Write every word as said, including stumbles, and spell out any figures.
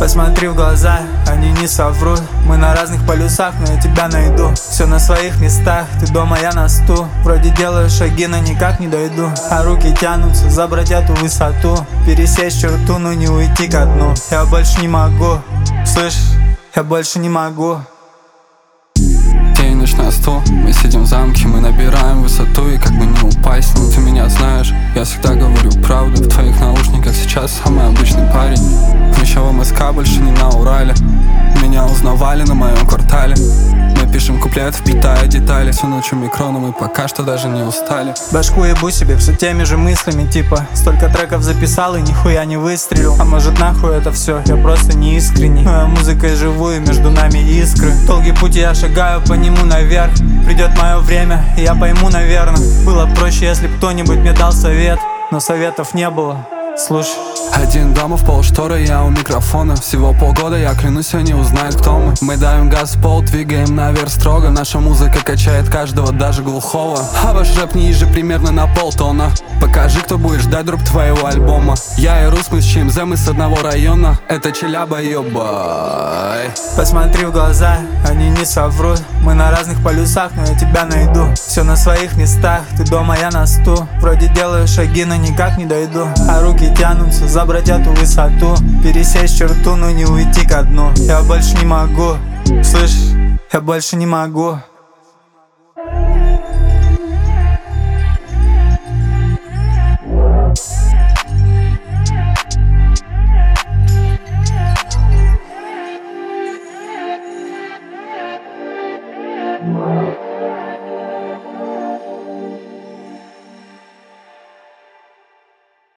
Посмотри в глаза, они не соврут. Мы на разных полюсах, но я тебя найду. Все на своих местах, ты дома, я на сту. Вроде делаю шаги, но никак не дойду. А руки тянутся забрать эту высоту, пересечь черту, но не уйти ко дну. Я больше не могу, слышишь, я больше не могу. День, ночь на стол, мы сидим в замке, мы набираем высоту и как бы не упасть. Но ты меня знаешь, я всегда говорю правду. В твоих наушниках сейчас самый обычный парень. Еще в МСК, больше не на Урале. Меня узнавали на моем квартале. Мы пишем куплет, вплетая детали. Всю ночь у микро, но мы пока что даже не устали. Башку ебу себе все теми же мыслями, типа столько треков записал и нихуя не выстрелил. А может нахуй это все, я просто не искренний. Но я музыкой живу и между нами искры. Долгий путь я шагаю по нему наверх. Придет мое время, и я пойму, наверное. Было проще, если б кто-нибудь мне дал совет, но советов не было. Слушай. Один дома в полшторы, я у микрофона. Всего полгода, я клянусь, они узнают, кто мы. Мы давим газ в пол, двигаем наверх строго. Наша музыка качает каждого, даже глухого. А ваш рэп ниже примерно на полтона. Покажи, кто будет ждать дроп твоего альбома. Я и Рус, мы с ЧМЗ, мы с одного района. Это Челяба, ёбай. Посмотри в глаза, они не соврут. Мы на разных полюсах, но я тебя найду. Все на своих местах, ты дома, я на сту. Вроде делаю шаги, но никак не дойду. А руки тянутся забрать эту высоту, пересечь черту, но не уйти ко дну. Я больше не могу, слышишь, я больше не могу. Wow.